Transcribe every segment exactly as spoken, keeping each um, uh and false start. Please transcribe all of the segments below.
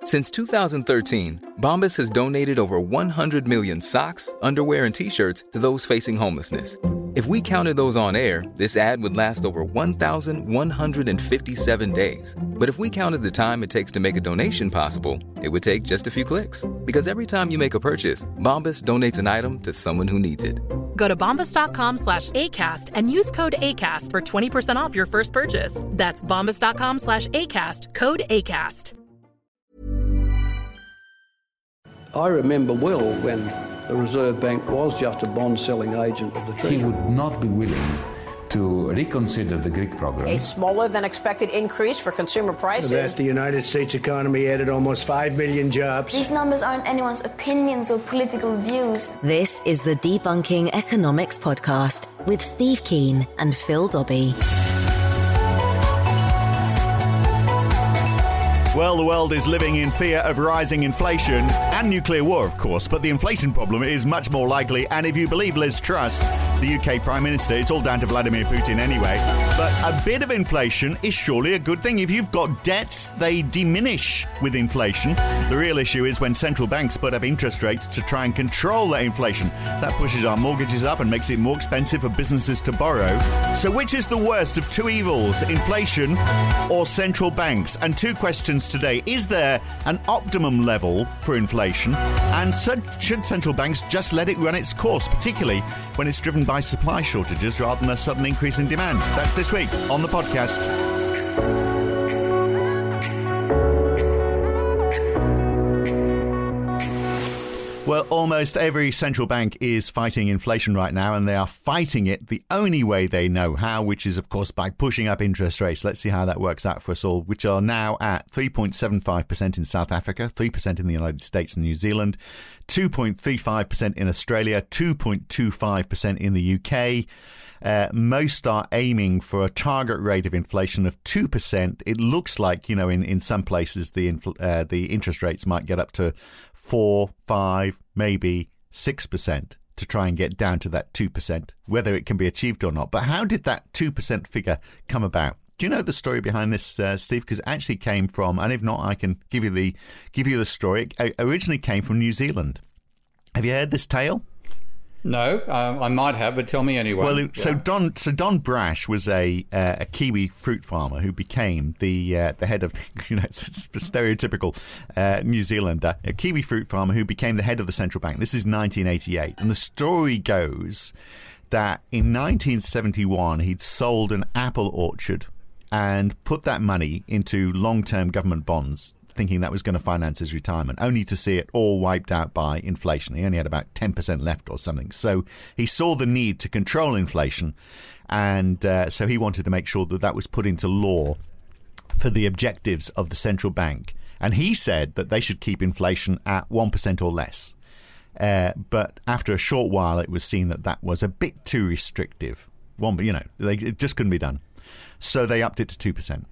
Since two thousand thirteen, Bombas has donated over one hundred million socks, underwear, and T-shirts to those facing homelessness. If we counted those on air, this ad would last over one thousand one hundred fifty-seven days. But if we counted the time it takes to make a donation possible, it would take just a few clicks. Because every time you make a purchase, Bombas donates an item to someone who needs it. Go to bombas.com slash ACAST and use code ACAST for twenty percent off your first purchase. That's bombas.com slash ACAST, code ACAST. I remember well when the Reserve Bank was just a bond-selling agent of the Treasury. He would not be willing to reconsider the Greek program. A smaller than expected increase for consumer prices. That the United States economy added almost five million jobs. These numbers aren't anyone's opinions or political views. This is the Debunking Economics Podcast with Steve Keen and Phil Dobbie. Well, the world is living in fear of rising inflation and nuclear war, of course, but the inflation problem is much more likely, and if you believe Liz Truss, the U K Prime Minister, it's all down to Vladimir Putin anyway. But a bit of inflation is surely a good thing. If you've got debts, they diminish with inflation. The real issue is when central banks put up interest rates to try and control that inflation. That pushes our mortgages up and makes it more expensive for businesses to borrow. So which is the worst of two evils, inflation or central banks? And two questions today. Is there an optimum level for inflation? And should central banks just let it run its course, particularly when it's driven by supply shortages rather than a sudden increase in demand? That's this week on the podcast. Well, almost every central bank is fighting inflation right now, and they are fighting it the only way they know how, which is, of course, by pushing up interest rates. Let's see how that works out for us all, which are now at three point seven five percent in South Africa, three percent in the United States and New Zealand, two point three five percent in Australia, two point two five percent in the U K. Uh, most are aiming for a target rate of inflation of two percent. It looks like, you know, in, in some places the infl- uh, the interest rates might get up to four, five, maybe six percent to try and get down to that two percent, whether it can be achieved or not. But how did that two percent figure come about? Do you know the story behind this, uh, Steve? Because it actually came from, and if not, I can give you the give you the story. It originally came from New Zealand. Have you heard this tale? No, uh, I might have, but tell me anyway. Well, yeah. so Don, so Don Brash was a uh, a Kiwi fruit farmer who became the uh, the head of, you know, it's, it's a stereotypical uh, New Zealander, a Kiwi fruit farmer who became the head of the central bank. This is nineteen eighty-eight, and the story goes that in nineteen seventy-one he'd sold an apple orchard and put that money into long-term government bonds, thinking that was going to finance his retirement, only to see it all wiped out by inflation. He only had about ten percent left or something. So he saw the need to control inflation, and uh, so he wanted to make sure that that was put into law for the objectives of the central bank. And he said that they should keep inflation at one percent or less. Uh, but after a short while, it was seen that that was a bit too restrictive. One, you know, they, it just couldn't be done. So they upped it to two percent.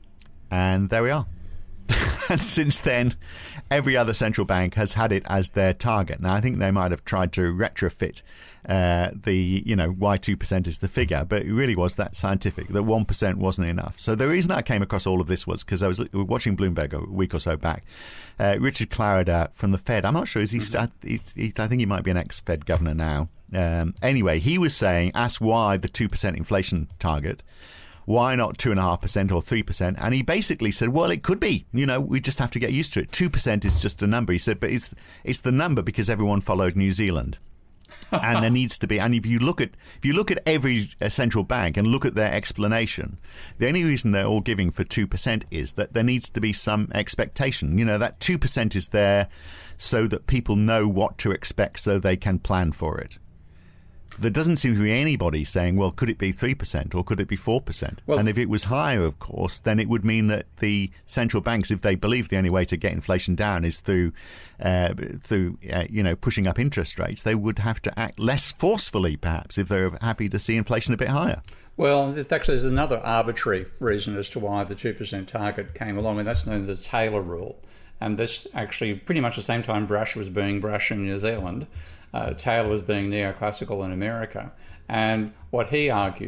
And there we are. And since then, every other central bank has had it as their target. Now, I think they might have tried to retrofit uh, the, you know, why two percent is the figure, but it really was that scientific, that one percent wasn't enough. So the reason I came across all of this was because I was watching Bloomberg a week or so back. Uh, Richard Clarida from the Fed, I'm not sure, is he, he's, he's, I think he might be an ex-Fed governor now. Um, anyway, he was saying, asked why the two percent inflation target. Why not two point five percent or three percent? And he basically said, well, it could be. You know, we just have to get used to it. two percent is just a number. He said, but it's it's the number because everyone followed New Zealand. And there needs to be, and if you look at if you look at every uh, central bank and look at their explanation, the only reason they're all giving for two percent is that there needs to be some expectation. You know, that two percent is there so that people know what to expect so they can plan for it. There doesn't seem to be anybody saying, well, could it be three percent or could it be four percent? Well, and if it was higher, of course, then it would mean that the central banks, if they believe the only way to get inflation down is through, uh, through uh, you know, pushing up interest rates, they would have to act less forcefully, perhaps, if they're happy to see inflation a bit higher. Well, it's actually there's another arbitrary reason as to why the two percent target came along, and that's known as the Taylor rule. And this actually, pretty much the same time Brash was being Brash in New Zealand, Uh, Taylor was being neoclassical in America. And what he argued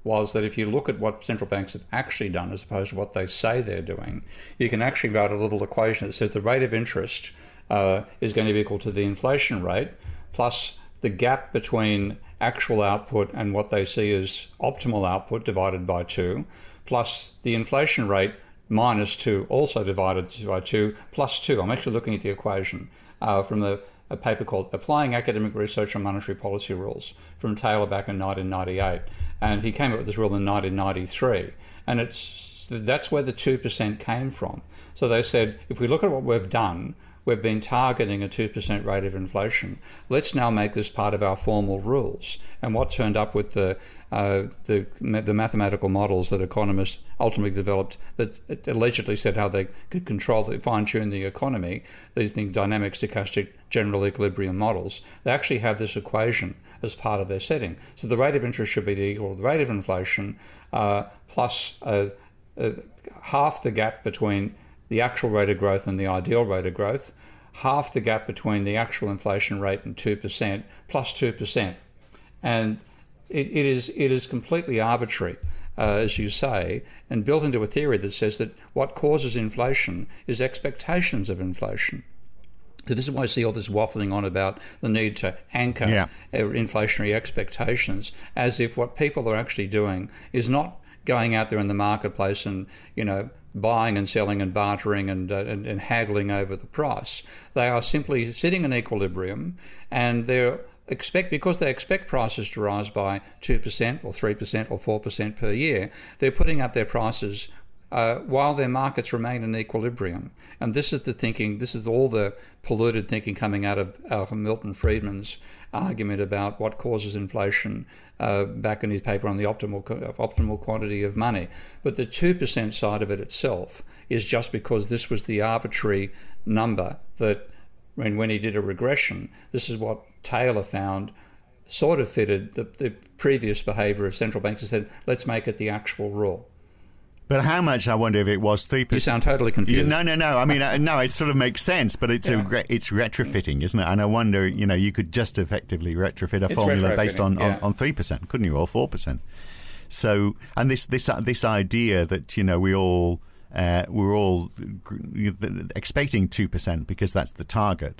was that if you look at what central banks have actually done as opposed to what they say they're doing, you can actually write a little equation that says the rate of interest uh, is going to be equal to the inflation rate plus the gap between actual output and what they see as optimal output divided by two, plus the inflation rate minus two, also divided by two, plus two. I'm actually looking at the equation uh, from the, a paper called Applying Academic Research on Monetary Policy Rules from Taylor back in nineteen ninety-eight. And he came up with this rule in nineteen ninety-three. And it's that's where the two percent came from. So they said, if we look at what we've done, we've been targeting a two percent rate of inflation. Let's now make this part of our formal rules. And what turned up with the uh, the, the mathematical models that economists ultimately developed that allegedly said how they could control, fine-tune the economy, these things, dynamic, stochastic, general equilibrium models, they actually have this equation as part of their setting. So the rate of interest should be equal to the rate of inflation uh, plus uh, uh, half the gap between the actual rate of growth and the ideal rate of growth, half the gap between the actual inflation rate and two percent, plus two percent. And it, it is it is completely arbitrary, uh, as you say, and built into a theory that says that what causes inflation is expectations of inflation. So this is why I see all this waffling on about the need to anchor yeah. inflationary expectations, as if what people are actually doing is not going out there in the marketplace and, you know, buying and selling and bartering and, uh, and and haggling over the price. They are simply sitting in equilibrium, and they're expect because they expect prices to rise by two percent or three percent or four percent per year. They're putting up their prices uh, while their markets remain in equilibrium. And this is the thinking. This is all the polluted thinking coming out of, out of Milton Friedman's argument about what causes inflation uh, back in his paper on the optimal optimal quantity of money. But the two percent side of it itself is just because this was the arbitrary number that, when, when he did a regression, this is what Taylor found sort of fitted the, the previous behaviour of central banks and said, let's make it the actual rule. But how much, I wonder if it was three percent. You sound totally confused. You, no, no, no. I mean, uh, no, it sort of makes sense, but it's yeah. a it's retrofitting, isn't it? And I wonder, you know, you could just effectively retrofit a it's formula based on, yeah. on, on three percent, couldn't you, or four percent? So, and this this uh, this idea that, you know, we all uh, we're all expecting two percent because that's the target.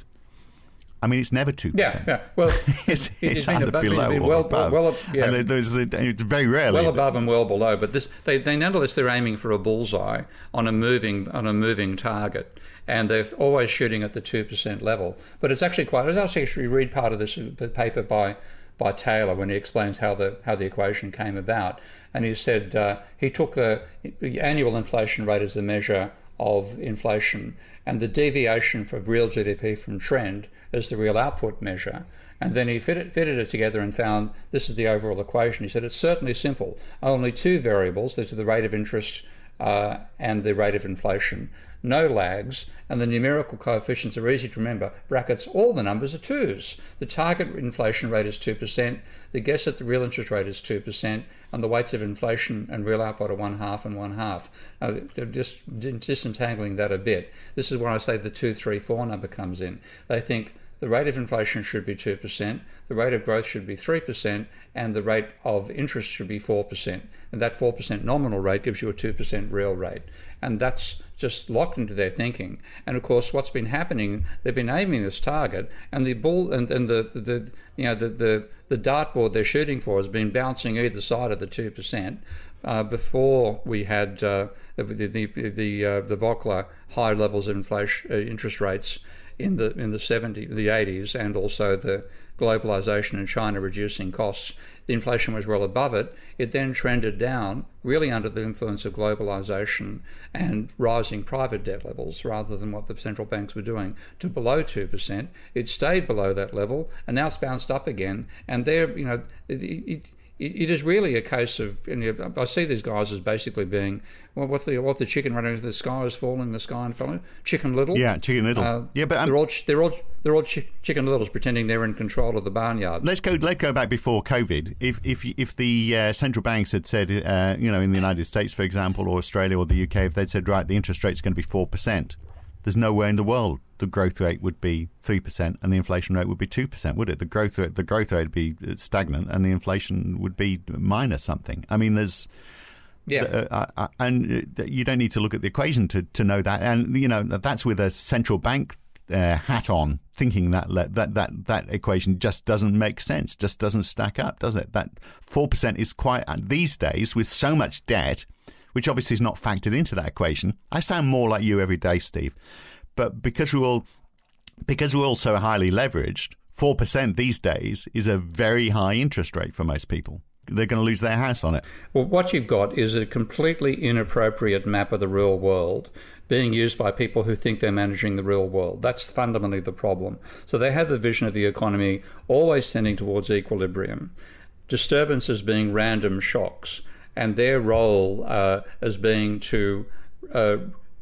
I mean, it's never two percent. Yeah, yeah. Well, it's, it, it's either above, below or well, above. Well, yeah. And there's, it's very rarely. Well above and well below. But this, they, they nonetheless, they're aiming for a bullseye on a moving on a moving target, and they're always shooting at the two percent level. But it's actually quite. I'll actually read part of this paper by by Taylor when he explains how the how the equation came about, and he said uh, he took the, the annual inflation rate as the measure of inflation, and the deviation for real G D P from trend as the real output measure. And then he fitted, fitted it together and found this is the overall equation. He said it's certainly simple. Only two variables, these are the rate of interest uh, and the rate of inflation. No lags, and the numerical coefficients are easy to remember. Brackets, all the numbers are twos. The target inflation rate is two percent, the guess at the real interest rate is two percent, and the weights of inflation and real output are one half and one half. Now, just disentangling that a bit, this is where I say the two, three, four number comes in. They think the rate of inflation should be two percent, the rate of growth should be three percent, and the rate of interest should be four percent. And that four percent nominal rate gives you a two percent real rate. And that's just locked into their thinking. And of course, what's been happening, they've been aiming this target, and the ball and, and the, the, the you know the, the, the dartboard they're shooting for has been bouncing either side of the two percent. Uh, before we had uh, the the the, the, uh, the Volcker high levels of inflation uh, interest rates in the in the seventies, the eighties, and also the globalization and China reducing costs, the inflation was well above it. It then trended down, really under the influence of globalization and rising private debt levels, rather than what the central banks were doing, to below two percent. It stayed below that level, and now it's bounced up again. And there, you know, it, it, it is really a case of, you know, I see these guys as basically being, well, what the what the chicken running into the sky is falling, the sky and falling. Chicken Little. Yeah, Chicken Little. Uh, yeah, but um, they're all they're all they're all chi- Chicken Littles pretending they're in control of the barnyard. Let's go. Let's go back before COVID. If if if the uh, central banks had said, uh, you know, in the United States, for example, or Australia or the U K, if they'd said, right, the interest rate's going to be four percent, there's nowhere in the world the growth rate would be three percent and the inflation rate would be two percent, would it? The growth rate, the growth rate would be stagnant and the inflation would be minus something. I mean, there's... Yeah, uh, uh, and you don't need to look at the equation to, to know that. And, you know, that's with a central bank uh, hat on, thinking that, that that that equation just doesn't make sense, just doesn't stack up, does it? That four percent is quite, these days, with so much debt, which obviously is not factored into that equation. I sound more like you every day, Steve. But because we're all, because we're all so highly leveraged, four percent these days is a very high interest rate for most people. They're going to lose their house on it. Well, what you've got is a completely inappropriate map of the real world being used by people who think they're managing the real world. That's fundamentally the problem. So they have the vision of the economy always tending towards equilibrium, disturbances being random shocks, and their role uh, as being to uh,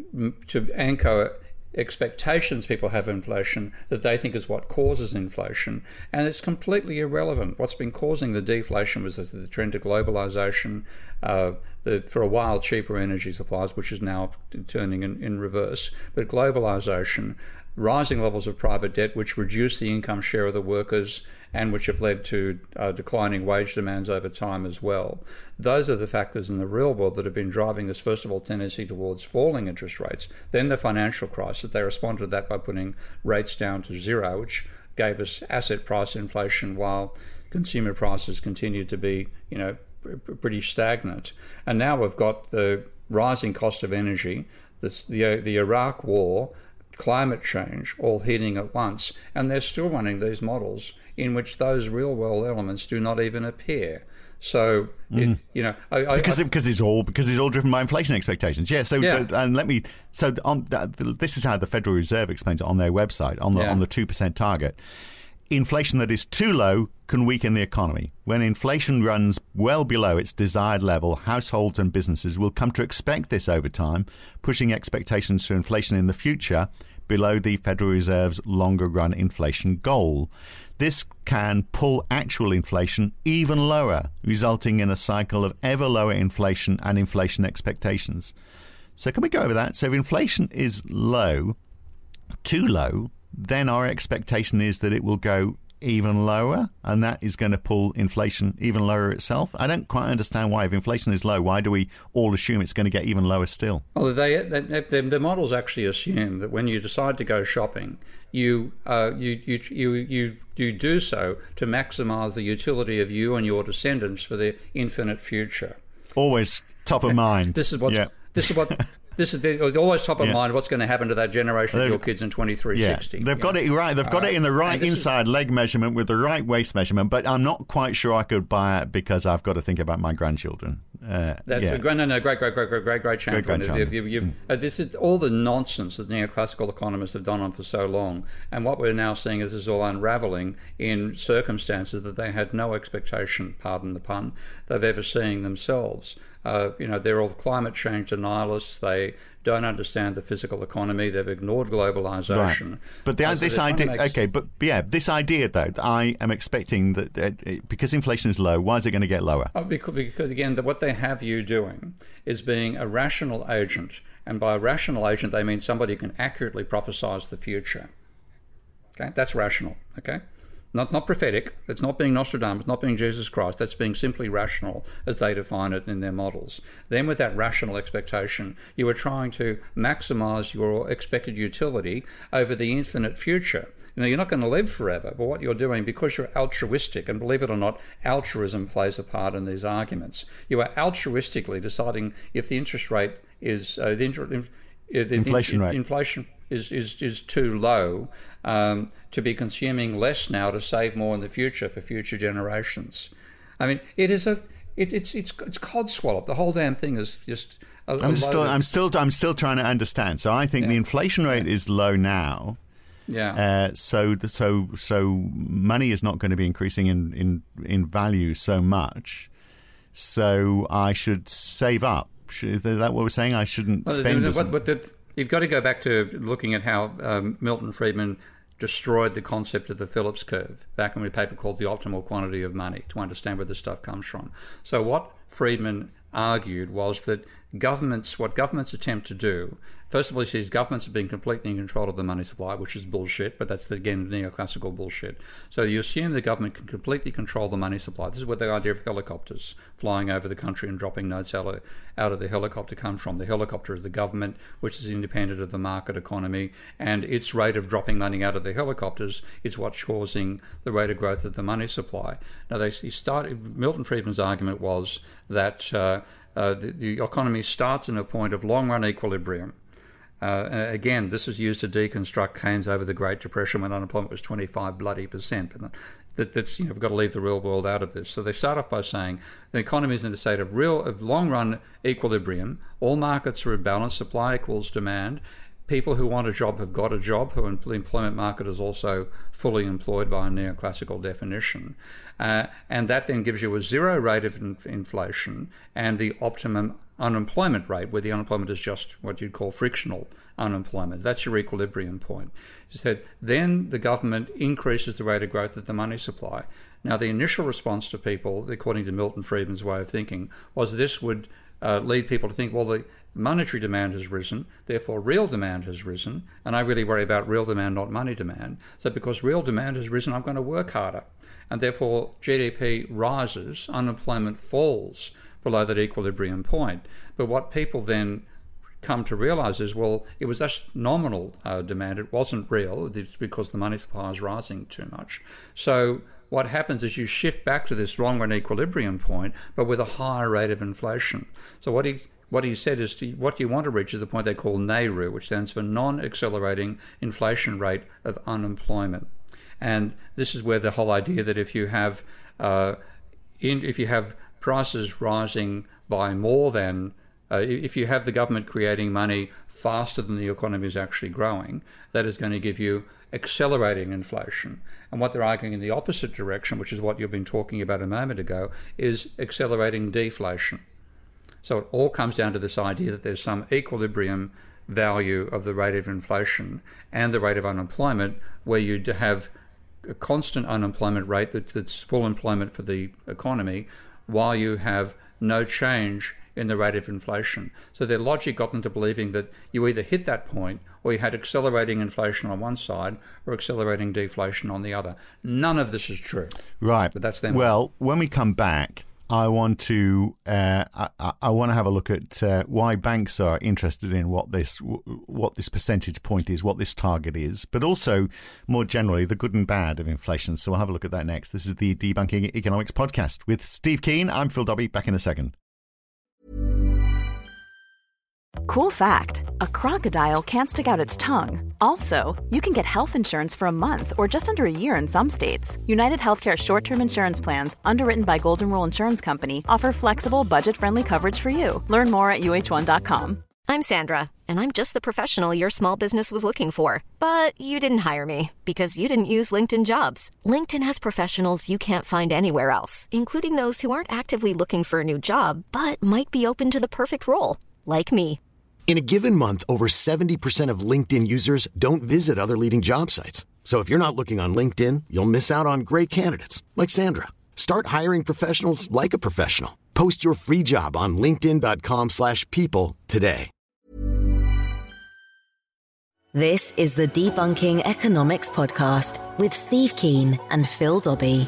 to anchor expectations people have of inflation that they think is what causes inflation, and it's completely irrelevant. What's been causing the deflation was the, the trend to globalization, uh, the, for a while cheaper energy supplies, which is now turning in, in reverse, but globalization, rising levels of private debt, which reduce the income share of the workers and which have led to uh, declining wage demands over time as well. Those are the factors in the real world that have been driving this, first of all, tendency towards falling interest rates, then the financial crisis. They responded to that by putting rates down to zero, which gave us asset price inflation while consumer prices continued to be, you know, pretty stagnant. And now we've got the rising cost of energy, this, the, the Iraq war, climate change, all hitting at once, and they're still running these models in which those real-world elements do not even appear. So, mm. it, you know, I, I, because I, because it's all because it's all driven by inflation expectations. Yeah. So, yeah. Uh, and let me. So, on uh, this is how the Federal Reserve explains it on their website on the yeah. on the two percent target. Inflation that is too low can weaken the economy. When inflation runs well below its desired level, households and businesses will come to expect this over time, pushing expectations for inflation in the future below the Federal Reserve's longer-run inflation goal. This can pull actual inflation even lower, resulting in a cycle of ever lower inflation and inflation expectations. So can we go over that? So if inflation is low, too low, then our expectation is that it will go even lower, and that is going to pull inflation even lower itself. I don't quite understand why, if inflation is low, why do we all assume it's going to get even lower still? Well, they, they, they, the models actually assume that when you decide to go shopping, you uh, you, you you you you do so to maximise the utility of you and your descendants for the infinite future. Always top of mind. This is what's, yeah. This is what. This is always top of yeah. mind. What's going to happen to that generation of your kids in twenty-three sixty? Yeah. They've got know? it right. They've got uh, it in the right inside is... leg measurement with the right waist measurement. But I'm not quite sure I could buy it because I've got to think about my grandchildren. Uh, That's yeah. a great, no, no, great, great, great, great, great, great champion. Great grandchild. You, you, mm. uh, this is all the nonsense that neoclassical economists have done on for so long, and what we're now seeing is this is all unravelling in circumstances that they had no expectation, pardon the pun, of ever seeing themselves. Uh, you know, they're all climate change denialists. They don't understand the physical economy. They've ignored globalization. Right. But the, this idea, make... okay, but yeah, this idea though, I am expecting that uh, because inflation is low, why is it going to get lower? Oh, because, because again, the, what they have you doing is being a rational agent, and by a rational agent, they mean somebody who can accurately prophesize the future. Okay, that's rational. Okay. Not not prophetic. It's not being Nostradamus, not being Jesus Christ. That's being simply rational as they define it in their models. Then with that rational expectation, you are trying to maximise your expected utility over the infinite future. You know, you're not going to live forever, but what you're doing, because you're altruistic, and believe it or not, altruism plays a part in these arguments. You are altruistically deciding if the interest rate is uh, the, inter- uh, the inflation in- rate. Inflation is is is too low um, to be consuming less now to save more in the future for future generations. I mean, it is a it, it's it's it's codswallop. The whole damn thing is just. A, I'm a still of, I'm still I'm still trying to understand. So I think yeah. the inflation rate yeah. is low now. Yeah. Uh, so the, so so money is not going to be increasing in, in in value so much. So I should save up. Is that what we're saying? I shouldn't well, spend. What, what the, You've got to go back to looking at how um, Milton Friedman destroyed the concept of the Phillips curve back in a paper called The Optimal Quantity of Money to understand where this stuff comes from. So what Friedman argued was that governments, what governments attempt to do, first of all, he says governments have been completely in control of the money supply, which is bullshit, but that's, again, neoclassical bullshit. So you assume the government can completely control the money supply. This is where the idea of helicopters flying over the country and dropping notes out of, out of the helicopter comes from. The helicopter is the government, which is independent of the market economy, and its rate of dropping money out of the helicopters is what's causing the rate of growth of the money supply. Now, they he started, Milton Friedman's argument was that uh, uh, the, the economy starts in a point of long-run equilibrium. Uh, again, this is used to deconstruct Keynes over the Great Depression when unemployment was twenty-five bloody percent. That, that's, you know, we've got to leave the real world out of this. So they start off by saying the economy is in a state of real, of long-run equilibrium. All markets are in balance. Supply equals demand. People who want a job have got a job. Who the employment market is also fully employed by a neoclassical definition, uh, and that then gives you a zero rate of in- inflation and the optimum unemployment rate, where the unemployment is just what you'd call frictional unemployment. That's your equilibrium point. He said then the government increases the rate of growth of the money supply. Now, the initial response to people, according to Milton Friedman's way of thinking, was this would uh, lead people to think, well, the monetary demand has risen, therefore real demand has risen, and I really worry about real demand, not money demand. So because real demand has risen, I'm going to work harder. And therefore G D P rises, unemployment falls below that equilibrium point. But what people then come to realise is, well, it was just nominal uh, demand. It wasn't real. It's because the money supply is rising too much. So what happens is you shift back to this long-run equilibrium point, but with a higher rate of inflation. So what he What he said is to, what you want to reach is the point they call N A R U, which stands for non-accelerating inflation rate of unemployment. And this is where the whole idea that if you have uh, in, if you have prices rising by more than, uh, if you have the government creating money faster than the economy is actually growing, that is going to give you accelerating inflation. And what they're arguing in the opposite direction, which is what you've been talking about a moment ago, is accelerating deflation. So it all comes down to this idea that there's some equilibrium value of the rate of inflation and the rate of unemployment, where you have a constant unemployment rate that, that's full employment for the economy, while you have no change in the rate of inflation. So their logic got them to believing that you either hit that point or you had accelerating inflation on one side or accelerating deflation on the other. None of this is true. Right. But that's them. Well, when we come back, I want to uh, I, I want to have a look at uh, why banks are interested in what this what this percentage point is, what this target is, but also more generally the good and bad of inflation. So we'll have a look at that next. This is the Debunking Economics podcast with Steve Keen. I'm Phil Dobbie. Back in a second. Cool fact, a crocodile can't stick out its tongue. Also, you can get health insurance for a month or just under a year in some states. United Healthcare short-term insurance plans, underwritten by Golden Rule Insurance Company, offer flexible, budget-friendly coverage for you. Learn more at U H one dot com. I'm Sandra, and I'm just the professional your small business was looking for. But you didn't hire me because you didn't use LinkedIn Jobs. LinkedIn has professionals you can't find anywhere else, including those who aren't actively looking for a new job, but might be open to the perfect role, like me. In a given month, over seventy percent of LinkedIn users don't visit other leading job sites. So if you're not looking on LinkedIn, you'll miss out on great candidates like Sandra. Start hiring professionals like a professional. Post your free job on linkedin dot com slash people today. This is the Debunking Economics podcast with Steve Keen and Phil Dobbie.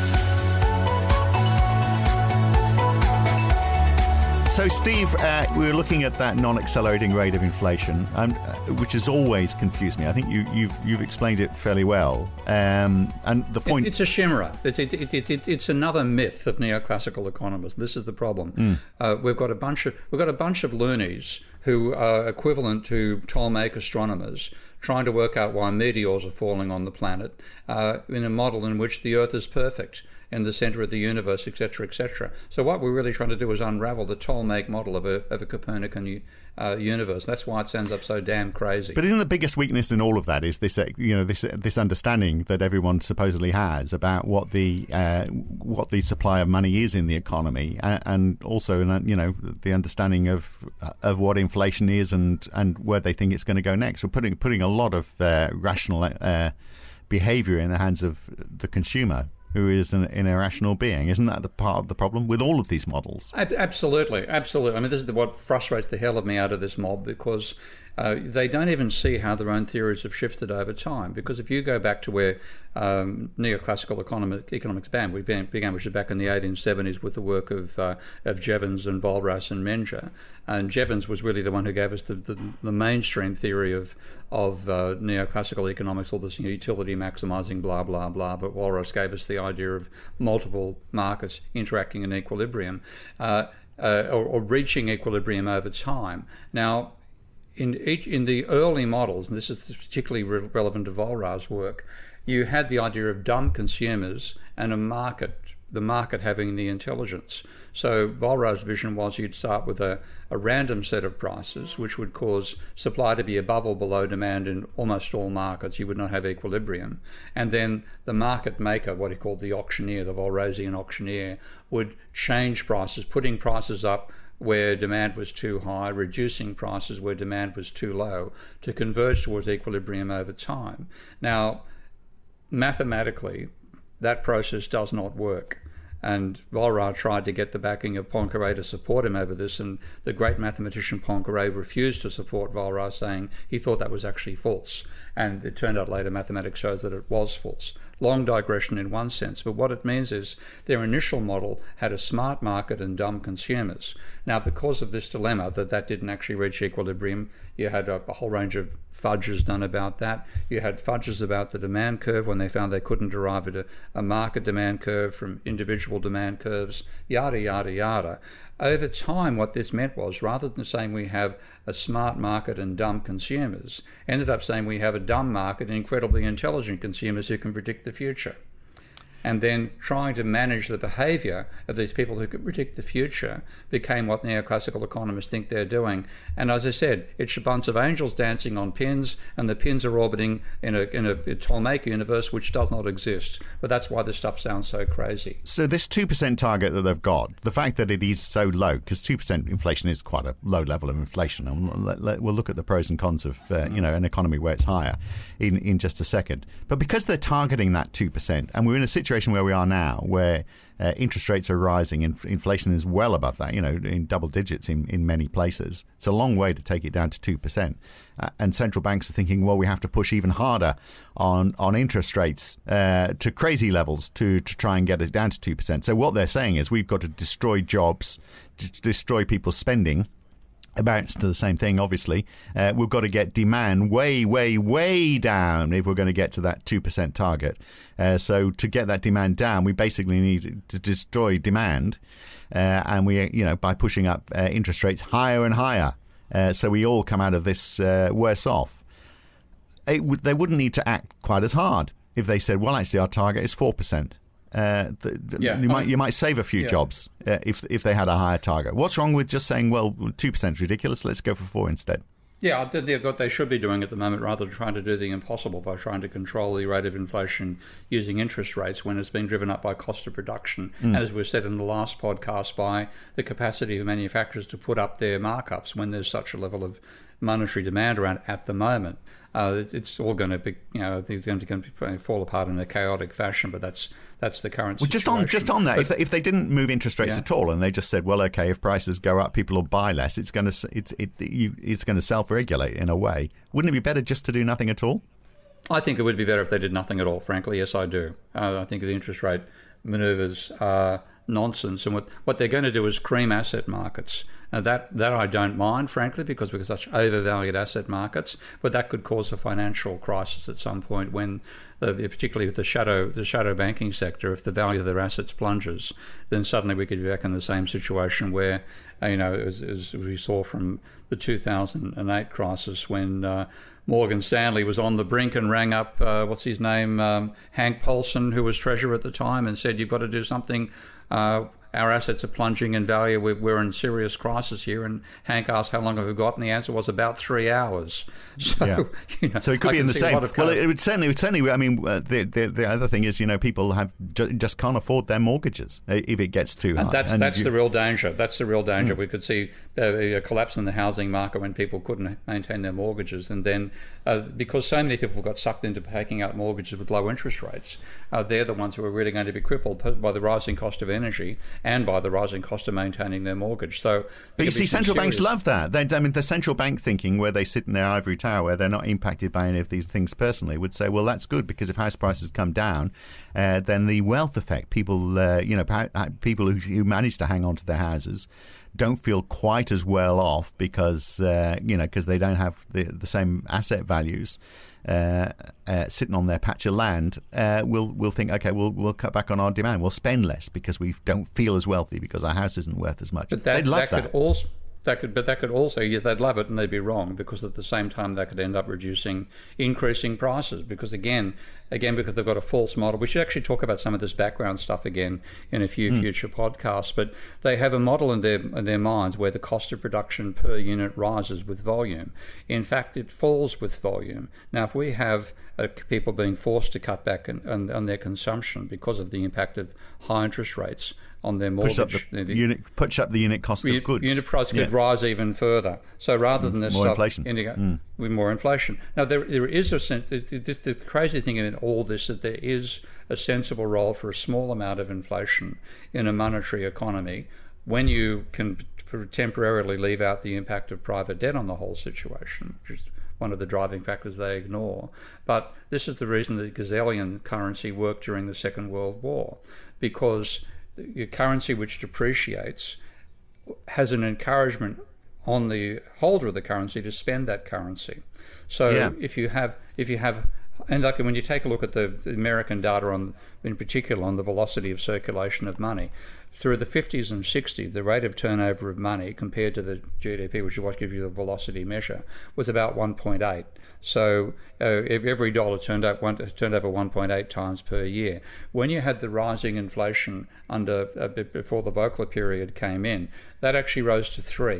So, Steve, uh, we were looking at that non-accelerating rate of inflation, um, which has always confused me. I think you, you've, you've explained it fairly well. Um, and the point... It's a chimera. It, it, it, it, it's another myth of neoclassical economists. This is the problem. Mm. Uh, we've got a bunch of we've got a bunch of loonies who are equivalent to Ptolemaic astronomers trying to work out why meteors are falling on the planet uh, in a model in which the Earth is perfect in the centre of the universe, et cetera, et cetera. So what we're really trying to do is unravel the Ptolemaic model of a, of a Copernican uh, universe. That's why it sounds up so damn crazy. But isn't the biggest weakness in all of that is this, uh, you know, this this understanding that everyone supposedly has about what the uh, what the supply of money is in the economy, and, and also, you know, the understanding of of what inflation is and, and where they think it's going to go next. So putting putting a lot of uh, rational uh, behaviour in the hands of the consumer. who is an, an irrational being. Isn't that the part of the problem with all of these models? Absolutely, absolutely. I mean, this is what frustrates the hell of me out of this mob, because uh, they don't even see how their own theories have shifted over time. Because if you go back to where um, neoclassical economic, economics began, we began, began, which is back in the eighteen seventies with the work of uh, of Jevons and Walras and Menger. And Jevons was really the one who gave us the, the, the mainstream theory of of uh, neoclassical economics, all this you know, utility maximising, blah, blah, blah. But Walras gave us the idea of multiple markets interacting in equilibrium uh, uh, or, or reaching equilibrium over time. Now, in each, in the early models, and this is particularly re- relevant to Walras' work, you had the idea of dumb consumers and a market, the market having the intelligence. So Walras' vision was you'd start with a, a random set of prices, which would cause supply to be above or below demand in almost all markets. You would not have equilibrium. And then the market maker, what he called the auctioneer, the Walrasian auctioneer, would change prices, putting prices up where demand was too high, reducing prices where demand was too low, to converge towards equilibrium over time. Now, mathematically, that process does not work. And Walras tried to get the backing of Poincaré to support him over this, and the great mathematician Poincaré refused to support Walras, saying he thought that was actually false. And it turned out later mathematics showed that it was false. Long digression in one sense, but what it means is their initial model had a smart market and dumb consumers. Now, because of this dilemma that that didn't actually reach equilibrium, you had a, a whole range of fudges done about that. You had fudges about the demand curve when they found they couldn't derive a, a market demand curve from individual demand curves, yada, yada, yada. Over time, what this meant was, rather than saying we have a smart market and dumb consumers, ended up saying we have a dumb market and incredibly intelligent consumers who can predict the future. And then trying to manage the behaviour of these people who could predict the future became what neoclassical economists think they're doing. And as I said, it's a bunch of angels dancing on pins, and the pins are orbiting in a, in a Ptolemaic universe which does not exist. But that's why this stuff sounds so crazy. So this two percent target that they've got, the fact that it is so low, because two percent inflation is quite a low level of inflation, and we'll look at the pros and cons of uh, you know an economy where it's higher in, in just a second. But because they're targeting that two percent, and we're in a situation where we are now, where uh, interest rates are rising, inf- inflation is well above that, you know, in double digits in, in many places. It's a long way to take it down to two percent. Uh, and central banks are thinking, well, we have to push even harder on, on interest rates uh, to crazy levels to, to try and get it down to two percent. So what they're saying is we've got to destroy jobs, to destroy people's spending. Amounts to the same thing, obviously. Uh, we've got to get demand way, way, way down if we're going to get to that two percent target. Uh, so to get that demand down, we basically need to destroy demand, uh, and we, you know, by pushing up uh, interest rates higher and higher. Uh, so we all come out of this uh, worse off. It w- they wouldn't need to act quite as hard if they said, well, actually, our target is four percent. Uh, the, the, yeah, you might you might save a few yeah. jobs uh, if if they had a higher target. What's wrong with just saying, well, two percent is ridiculous, let's go for four instead? Yeah, they've got, they should be doing at the moment, rather than trying to do the impossible by trying to control the rate of inflation using interest rates when it's been driven up by cost of production. Mm. And as we said in the last podcast, by the capacity of manufacturers to put up their markups when there's such a level of monetary demand around at the moment. Uh, it's all going to be, you know, it's going to fall apart in a chaotic fashion. But that's that's the current well, situation. Just on just on that, but, if they, if they didn't move interest rates yeah. at all, and they just said, well, okay, if prices go up, people will buy less. It's going to it's it you, it's going to self-regulate in a way. Wouldn't it be better just to do nothing at all? I think it would be better if they did nothing at all. Frankly, yes, I do. Uh, I think the interest rate manoeuvres are nonsense, and what what they're going to do is cream asset markets. Now that that I don't mind, frankly, because we're such overvalued asset markets. But that could cause a financial crisis at some point when, uh, particularly with the shadow the shadow banking sector, if the value of their assets plunges, then suddenly we could be back in the same situation where, you know, as, as we saw from the two thousand eight crisis when uh, Morgan Stanley was on the brink and rang up uh, what's his name, um, Hank Paulson, who was treasurer at the time, and said, "You've got to do something." Uh, our assets are plunging in value. We're, we're in serious crisis here. And Hank asked, how long have we got? And the answer was about three hours. So, yeah. you know, so it could I be in the same. Well, it would certainly, it would certainly. I mean, uh, the, the the other thing is, you know, people have ju- just can't afford their mortgages if it gets too high. And that's and that's you, the real danger. That's the real danger. Mm. We could see uh, a collapse in the housing market when people couldn't maintain their mortgages, and then uh, because so many people got sucked into taking out mortgages with low interest rates, uh, they're the ones who are really going to be crippled by the rising cost of energy and by the rising cost of maintaining their mortgage. So, but you see, central serious... banks love that. They, I mean, the central bank thinking, where they sit in their ivory tower, where they're not impacted by any of these things personally, would say, well, that's good, because if house prices come down, uh, then the wealth effect, people, uh, you know, people who, who manage to hang on to their houses don't feel quite as well off because uh, you know because they don't have the the same asset values uh, uh, sitting on their patch of land. Uh, we'll we'll think, okay, we'll we'll cut back on our demand. We'll spend less because we don't feel as wealthy because our house isn't worth as much. But that, they'd love that. that. Could also, that could, but that could also, yeah, they'd love it and they'd be wrong, because at the same time that could end up reducing, increasing prices. Because again, again, because they've got a false model. We should actually talk about some of this background stuff again in a few mm. future podcasts. But they have a model in their in their minds where the cost of production per unit rises with volume. In fact, it falls with volume. Now, if we have uh, people being forced to cut back on, on, on their consumption because of the impact of high interest rates on their mortgage, push up the, the unit, push up the unit cost unit, of goods. Unit price could yeah. rise even further. So rather than this more stuff inflation. Indica, mm. with more inflation. Now there there is a sense. The, the, the crazy thing in all this that there is a sensible role for a small amount of inflation in a monetary economy when you can temporarily leave out the impact of private debt on the whole situation, which is one of the driving factors they ignore. But this is the reason that Gazelian currency worked during the Second World War, because your currency which depreciates has an encouragement on the holder of the currency to spend that currency. So yeah. if you have if you have and like when you take a look at the, the American data on, in particular, on the velocity of circulation of money, through the fifties and sixties, the rate of turnover of money compared to the G D P, which is what gives you the velocity measure, was about one point eight. So uh, if every dollar turned up one, turned over one point eight times per year. When you had the rising inflation under uh, before the Volcker period came in, that actually rose to three.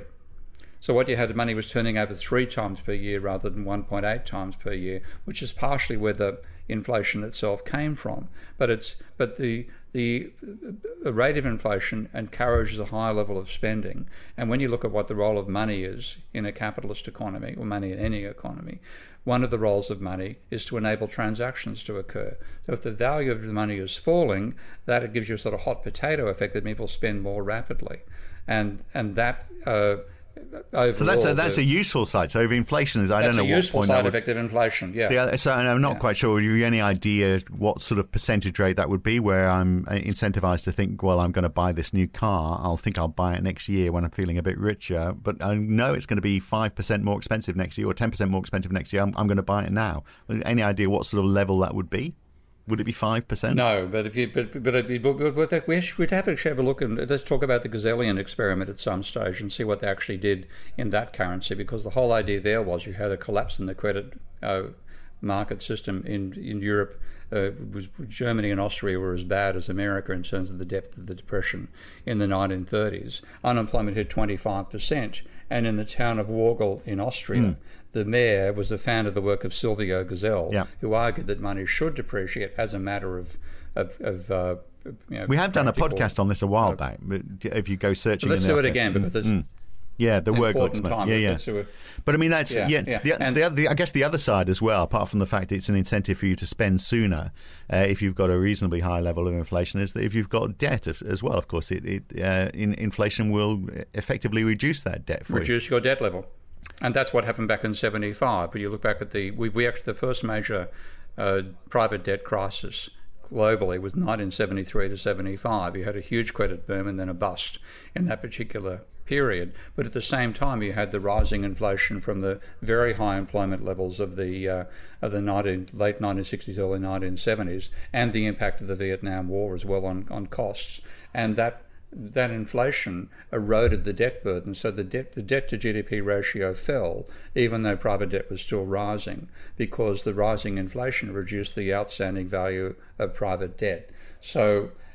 So what you had, money was turning over three times per year rather than one point eight times per year, which is partially where the inflation itself came from. But it's but the the rate of inflation encourages a higher level of spending. And when you look at what the role of money is in a capitalist economy, or money in any economy, one of the roles of money is to enable transactions to occur. So if the value of the money is falling, that it gives you a sort of hot potato effect that people spend more rapidly. And and that uh, Overall, so that's a, that's a useful side. So if inflation is, I don't know what point. That's a useful side effect of inflation, yeah. The, so I'm not yeah. quite sure. Do you have any idea what sort of percentage rate that would be, where I'm incentivized to think, well, I'm going to buy this new car. I'll think I'll buy it next year when I'm feeling a bit richer. But I know it's going to be five percent more expensive next year or ten percent more expensive next year. I'm, I'm going to buy it now. Any idea what sort of level that would be? Would it be five percent? No, but if you but but, but, but, but we should have to have a look and let's talk about the Gazelian experiment at some stage and see what they actually did in that currency, because the whole idea there was you had a collapse in the credit uh, market system in in Europe. Uh, was Germany and Austria were as bad as America in terms of the depth of the depression in the nineteen thirties. Unemployment hit twenty-five percent, and in the town of Wargl in Austria, mm. the mayor was a fan of the work of Silvio Gesell, yeah. who argued that money should depreciate as a matter of of, of uh, you know, we have done a podcast on this a while uh, back. If you go searching, let's in do the, it again because there's. Mm. Yeah, the work time, yeah, yeah. A, but I mean, that's yeah. yeah, yeah. The, and, the, the, I guess the other side as well, apart from the fact it's an incentive for you to spend sooner, uh, if you've got a reasonably high level of inflation, is that if you've got debt as, as well, of course, it, it uh, in, inflation will effectively reduce that debt for reduce you. your debt level, and that's what happened back in seventy-five. When you look back at the, we, we actually the first major uh, private debt crisis globally was nineteen seventy-three to seventy-five. You had a huge credit boom and then a bust in that particular period, but at the same time you had the rising inflation from the very high employment levels of the uh, of the nineteen, late nineteen sixties, early nineteen seventies, and the impact of the Vietnam War as well on, on costs, and that that inflation eroded the debt burden, so the debt the debt to G D P ratio fell, even though private debt was still rising, because the rising inflation reduced the outstanding value of private debt. So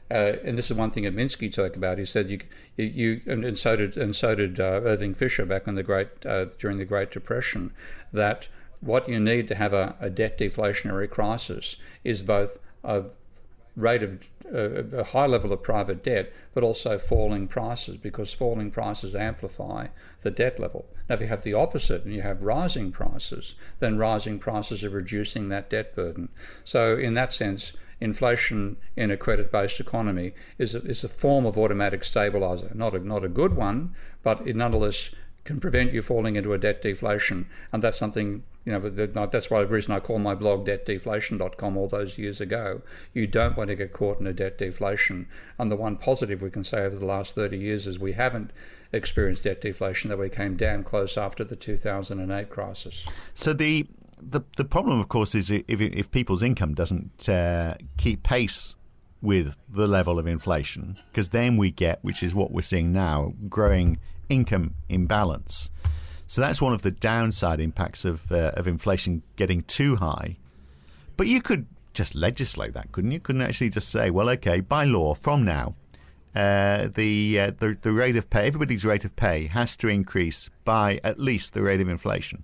Uh, and this is one thing that Minsky talked about. He said you, you, you and, and so did and so did uh, Irving Fisher back in the great uh, during the Great Depression, that what you need to have a, a debt deflationary crisis is both a rate of uh, a high level of private debt, but also falling prices, because falling prices amplify the debt level. Now, if you have the opposite and you have rising prices, then rising prices are reducing that debt burden. So, in that sense, inflation in a credit-based economy is a, is a form of automatic stabilizer. Not a, not a good one, but it nonetheless can prevent you falling into a debt deflation. And that's something, you know, that's why the reason I call my blog debt deflation dot com all those years ago. You don't want to get caught in a debt deflation. And the one positive we can say over the last thirty years is we haven't experienced debt deflation, that we came down close after the two thousand eight crisis. So the The the problem, of course, is if if people's income doesn't uh, keep pace with the level of inflation, because then we get, which is what we're seeing now, growing income imbalance. So that's one of the downside impacts of uh, of inflation getting too high. But you could just legislate that, couldn't you? Couldn't actually just say, well, okay, by law, from now, uh, the, uh, the the rate of pay, everybody's rate of pay has to increase by at least the rate of inflation.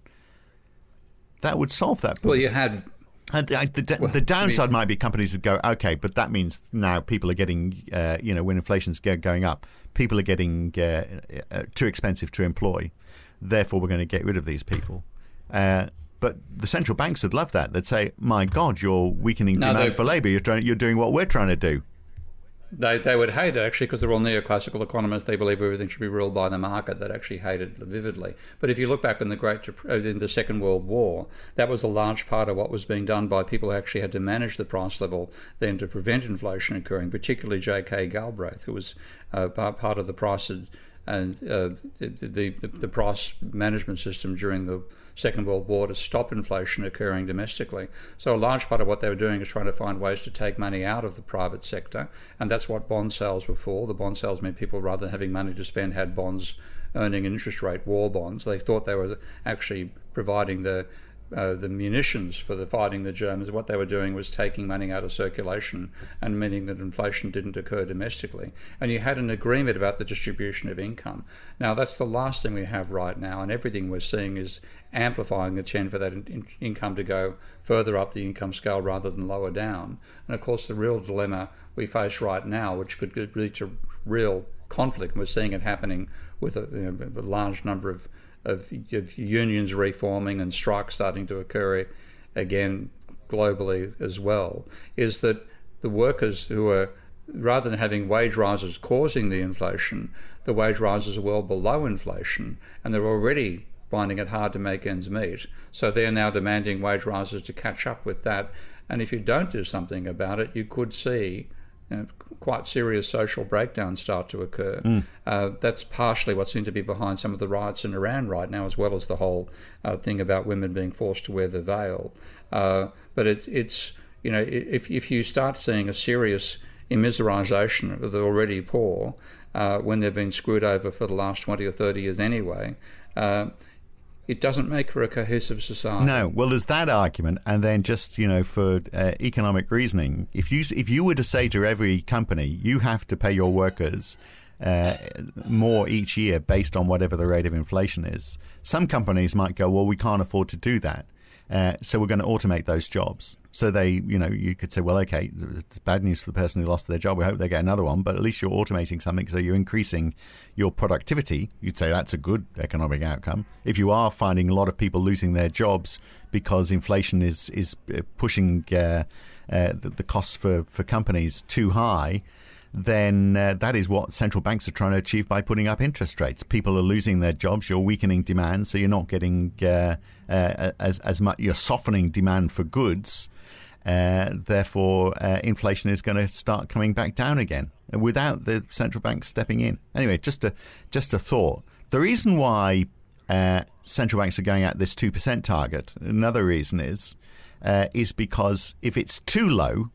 That would solve that problem. Well, you had... And the, the, well, the downside I mean, might be companies would go, okay, but that means now people are getting, uh, you know, when inflation's going up, people are getting uh, uh, too expensive to employ. Therefore, we're going to get rid of these people. Uh, but the central banks would love that. They'd say, my God, you're weakening no, demand for labour. You're, trying, you're doing what we're trying to do. They they would hate it, actually, because they're all neoclassical economists. They believe everything should be ruled by the market. They'd actually hate it vividly. But if you look back in the Great in the Second World War, that was a large part of what was being done by people who actually had to manage the price level then to prevent inflation occurring, particularly J K Galbraith, who was uh, part of the price and uh, the, the, the, the price management system during the Second World War to stop inflation occurring domestically. So a large part of what they were doing is trying to find ways to take money out of the private sector, and that's what bond sales were for. The bond sales meant people, rather than having money to spend, had bonds earning an interest rate, war bonds. They thought they were actually providing the Uh, the munitions for the fighting the Germans. What they were doing was taking money out of circulation and meaning that inflation didn't occur domestically. And you had an agreement about the distribution of income. Now, that's the last thing we have right now, and everything we're seeing is amplifying the trend for that in- income to go further up the income scale rather than lower down. And, of course, the real dilemma we face right now, which could lead to real conflict, and we're seeing it happening with a, you know, a large number of Of, of unions reforming and strikes starting to occur again globally as well, is that the workers who are, rather than having wage rises causing the inflation, the wage rises are well below inflation, and they're already finding it hard to make ends meet. So they're now demanding wage rises to catch up with that. And if you don't do something about it, you could see You know, quite serious social breakdowns start to occur. Mm. Uh, that's partially what seems to be behind some of the riots in Iran right now, as well as the whole uh, thing about women being forced to wear the veil. Uh, but it's, it's you know, if if you start seeing a serious immiseration of the already poor, uh, when they've been screwed over for the last twenty or thirty years anyway, uh, it doesn't make for a cohesive society. No, well, there's that argument, and then just, you know, for uh, economic reasoning, if you if you were to say to every company, you have to pay your workers uh, more each year based on whatever the rate of inflation is, some companies might go, well, we can't afford to do that, uh, so we're going to automate those jobs. So they, you know, you could say, well, okay, it's bad news for the person who lost their job. We hope they get another one, but at least you're automating something, so you're increasing your productivity. You'd say that's a good economic outcome. If you are finding a lot of people losing their jobs because inflation is is pushing uh, uh, the, the costs for, for companies too high, then uh, that is what central banks are trying to achieve by putting up interest rates. People are losing their jobs. You're weakening demand, so you're not getting uh, uh, as as much. You're softening demand for goods. Uh, therefore, uh, inflation is going to start coming back down again without the central bank stepping in. Anyway, just a just a thought. The reason why uh, central banks are going at this two percent target, another reason is uh, is because if it's too low,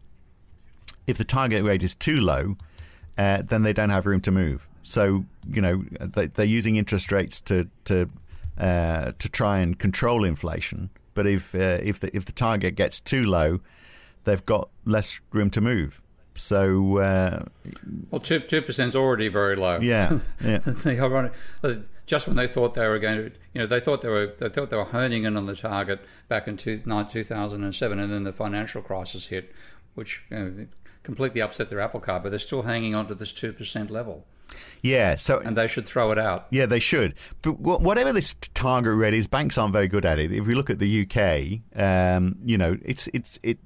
if the target rate is too low, uh, then they don't have room to move. So, you know, they, they're using interest rates to to uh, to try and control inflation. But if uh, if the if the target gets too low, they've got less room to move. So, uh, well, two two percent is already very low. Yeah, yeah. The ironic, just when they thought they were going to, you know, they thought they were they thought they were honing in on the target back in two, two thousand seven, and then the financial crisis hit, which you know, completely upset their apple cart. But they're still hanging on to this two percent level. Yeah, so and they should throw it out. Yeah, they should. But whatever this target rate is, banks aren't very good at it. If we look at the U K, um, you know, it's it's it.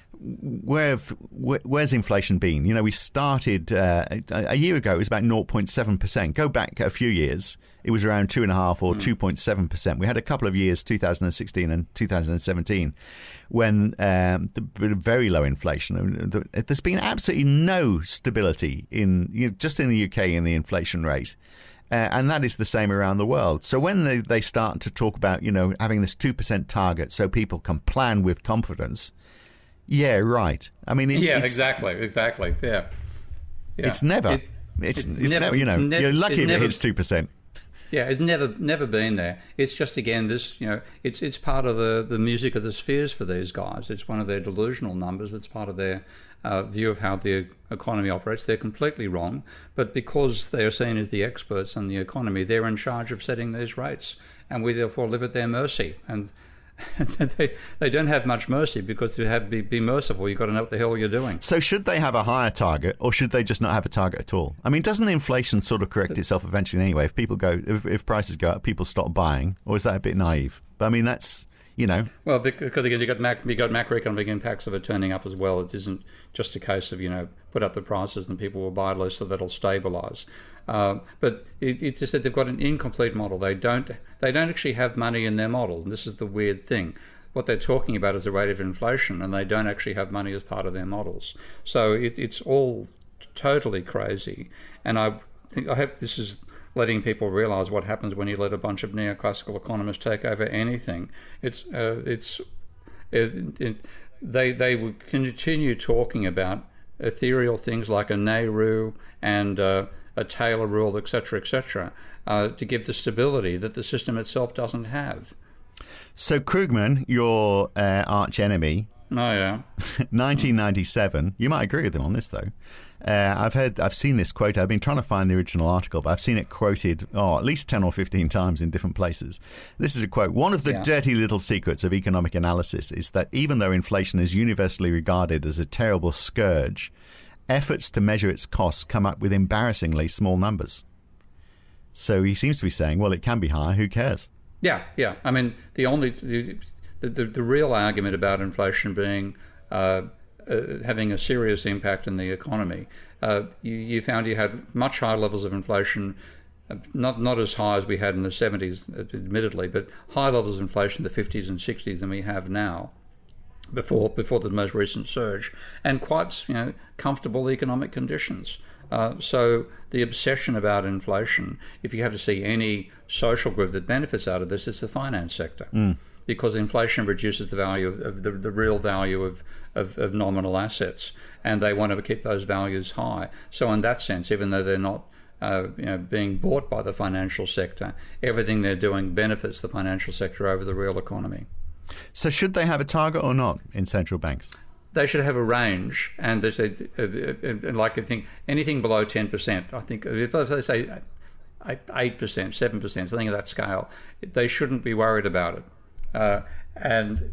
Where where's inflation been? You know, we started uh, a year ago. It was about zero point seven percent. Go back a few years, it was around two and a half or two point seven percent. We had a couple of years, two thousand sixteen and two thousand seventeen, when um, the very low inflation. There's been absolutely no stability in you know, just in the U K in the inflation rate. Uh, and that is the same around the world. So when they, they start to talk about, you know, having this two percent target so people can plan with confidence. Yeah, right. I mean, it, yeah, it's, exactly, exactly. Yeah, yeah. It's never. It, it's it's, it's never, never. You know, ne- you're lucky if never, it hits two percent. Yeah, it's never never been there. It's just again this. You know, it's it's part of the the music of the spheres for these guys. It's one of their delusional numbers. It's part of their uh, view of how the economy operates. They're completely wrong, but because they are seen as the experts in the economy, they're in charge of setting these rates, and we therefore live at their mercy. And they they don't have much mercy because to have be, be merciful, you've got to know what the hell you're doing. So should they have a higher target, or should they just not have a target at all? I mean, doesn't inflation sort of correct itself eventually anyway? If people go, if, if prices go up, people stop buying, or is that a bit naive? But I mean, that's you know. Well, because again, you got mac, you got macroeconomic impacts of it turning up as well. It isn't just a case of you know put up the prices and people will buy less, so that'll stabilise. Uh, but it, it's just that they've got an incomplete model. They don't they don't actually have money in their model. And this is the weird thing. What they're talking about is the rate of inflation, and they don't actually have money as part of their models. So it, it's all totally crazy. And I think I hope this is letting people realise what happens when you let a bunch of neoclassical economists take over anything. It's uh, it's it, it, they they will continue talking about ethereal things like a Nehru and uh, a Taylor rule, et cetera, et cetera, uh, to give the stability that the system itself doesn't have. So Krugman, your uh, arch enemy, oh yeah, nineteen ninety-seven. You might agree with him on this, though. Uh, I've heard, I've seen this quote. I've been trying to find the original article, but I've seen it quoted, oh, at least ten or fifteen times in different places. This is a quote. One of the yeah. dirty little secrets of economic analysis is that even though inflation is universally regarded as a terrible scourge, efforts to measure its costs come up with embarrassingly small numbers. So he seems to be saying, well, it can be higher. Who cares? Yeah, yeah. I mean, the only the the, the, the real argument about inflation being uh, uh, having a serious impact in the economy, uh, you, you found you had much higher levels of inflation, uh, not not as high as we had in the seventies, admittedly, but high levels of inflation in the fifties and sixties than we have now. Before before the most recent surge, and quite you know comfortable economic conditions. Uh, so the obsession about inflation, if you have to see any social group that benefits out of this, it's the finance sector, mm. because inflation reduces the value of, of the, the real value of, of, of nominal assets, and they want to keep those values high. So in that sense, even though they're not uh, you know being bought by the financial sector, everything they're doing benefits the financial sector over the real economy. So should they have a target or not in central banks? They should have a range, and they say, uh, like I think anything below ten percent. I think if they say eight percent, seven percent, something of that scale, they shouldn't be worried about it. Uh, and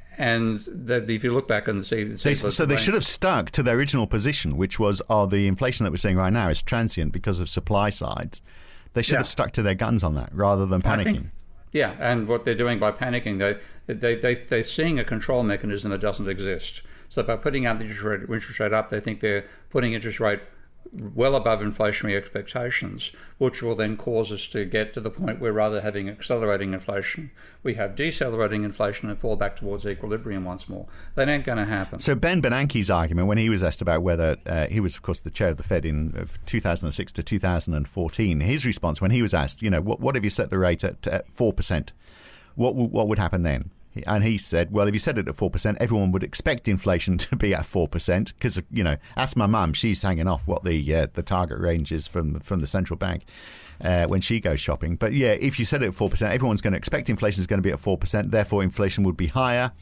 and that if you look back and see, see they, so they range. should have stuck to their original position, which was, oh, the inflation that we're seeing right now is transient because of supply sides. They should yeah. have stuck to their guns on that rather than panicking. Think, yeah, and what they're doing by panicking, they they they they're seeing a control mechanism that doesn't exist. So by putting up the interest rate, interest rate up, they think they're putting interest rate well above inflationary expectations, which will then cause us to get to the point where rather than having accelerating inflation, we have decelerating inflation and fall back towards equilibrium once more. That ain't going to happen. So Ben Bernanke's argument, when he was asked about whether uh, he was, of course, the chair of the Fed in uh, two thousand six to two thousand fourteen, his response when he was asked, you know, what, what if you set the rate at uh, four percent? What, w- what would happen then? And he said, well, if you set it at four percent, everyone would expect inflation to be at four percent because, you know, ask my mum, she's hanging off what the uh, the target range is from, from the central bank uh, when she goes shopping. But, yeah, if you set it at four percent, everyone's going to expect inflation is going to be at four percent. Therefore, inflation would be higher.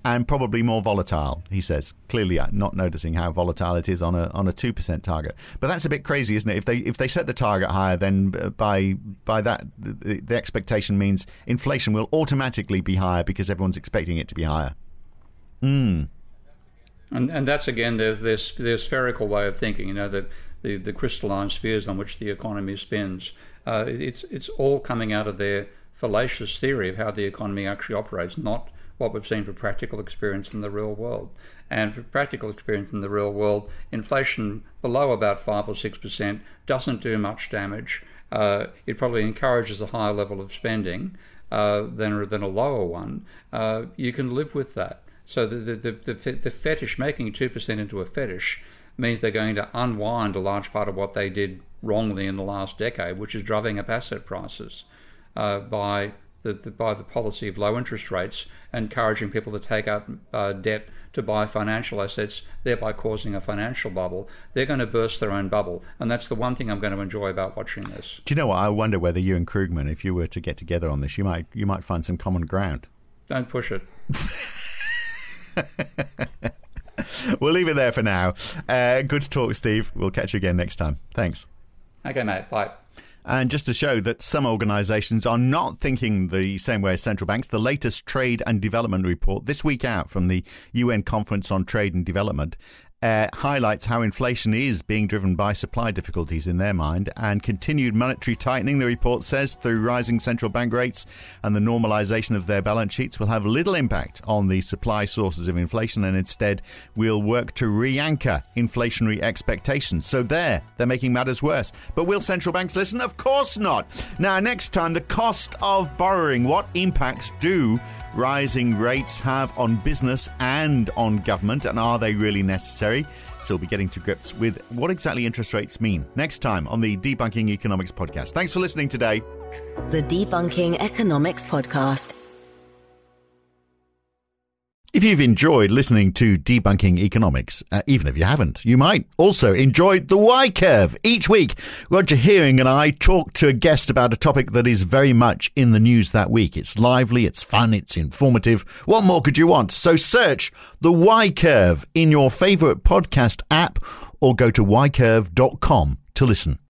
and probably more volatile, he says, clearly not noticing how volatile it is on a on a two percent target. But that's a bit crazy, isn't it? If they if they set the target higher, then by by that, the, the expectation means inflation will automatically be higher because everyone's expecting it to be higher. Mm. And and that's, again, their, their, their spherical way of thinking, you know, the, the, the crystalline spheres on which the economy spins. Uh, it's it's all coming out of their fallacious theory of how the economy actually operates, not what we've seen for practical experience in the real world. And for practical experience in the real world, inflation below about five or six percent doesn't do much damage. Uh, it probably encourages a higher level of spending uh, than than a lower one. Uh, you can live with that. So the the the, the, the fetish, making two percent into a fetish, means they're going to unwind a large part of what they did wrongly in the last decade, which is driving up asset prices uh, by The, the, by the policy of low interest rates, encouraging people to take out uh, debt to buy financial assets, thereby causing a financial bubble. They're going to burst their own bubble. And that's the one thing I'm going to enjoy about watching this. Do you know what? I wonder whether you and Krugman, if you were to get together on this, you might you might find some common ground. Don't push it. We'll leave it there for now. Uh, good to talk, Steve. We'll catch you again next time. Thanks. Okay, mate. Bye. And just to show that some organisations are not thinking the same way as central banks, the latest Trade and Development report this week out from the U N Conference on Trade and Development uh, highlights how inflation is being driven by supply difficulties in their mind and continued monetary tightening, the report says, through rising central bank rates and the normalisation of their balance sheets will have little impact on the supply sources of inflation and instead will work to re-anchor inflationary expectations. So there, they're making matters worse. But will central banks listen? Of course not. Now, next time, the cost of borrowing. What impacts do rising rates have on business and on government, and are they really necessary? So we'll be getting to grips with what exactly interest rates mean next time on the Debunking Economics podcast. Thanks for listening today. The Debunking Economics podcast. If you've enjoyed listening to Debunking Economics, uh, even if you haven't, you might also enjoy The Y-Curve. Each week, Roger Hearing and I talk to a guest about a topic that is very much in the news that week. It's lively, it's fun, it's informative. What more could you want? So search The Y-Curve in your favourite podcast app or go to y curve dot com to listen.